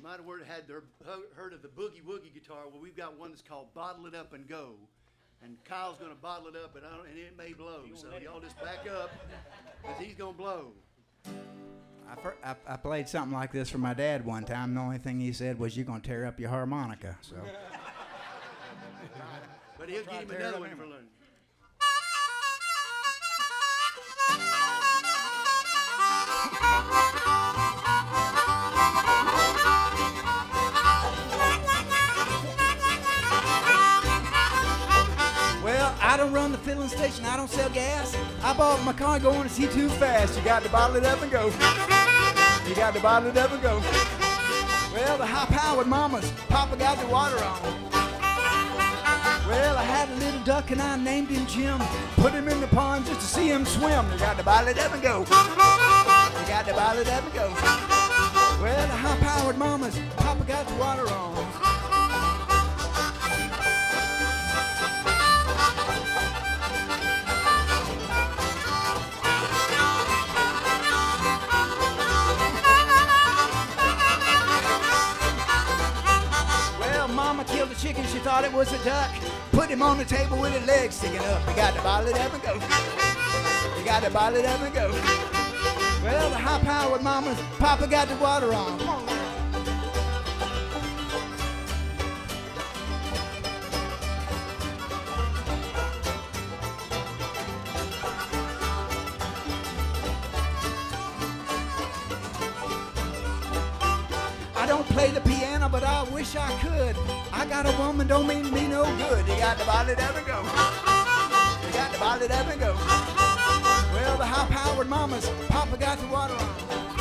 might have heard of the Boogie Woogie guitar. Well, we've got one that's called Bottle It Up and Go. And Kyle's going to bottle it up, and it may blow. So y'all just back up, because he's going to blow. I played something like this for my dad one time. The only thing he said was, "You're going to tear up your harmonica." So. But he'll give him another one for learning. Well, I don't run the filling station. I don't sell gas. I bought my car going, is he too fast? You got to bottle it up and go. You got to bottle it up and go. Well, the high-powered mamas, Papa got the water on. Well, I had a little duck and I named him Jim. Put him in the pond just to see him swim. You got to bottle it up and go. You got to bottle it up and go. Well, the high-powered mamas, Papa got the water on. Mama killed a chicken, she thought it was a duck. Put him on the table with his legs sticking up. You got to bottle it up and go. You got to bottle it up and go. Well, the high-powered mamas, Papa got the water on. Come on. I don't play the piano, but I wish I could. I got a woman, don't mean me no good. You got to bottle it up and go. You got to bottle it up and go. Well, the high-powered mamas, Papa got the water on.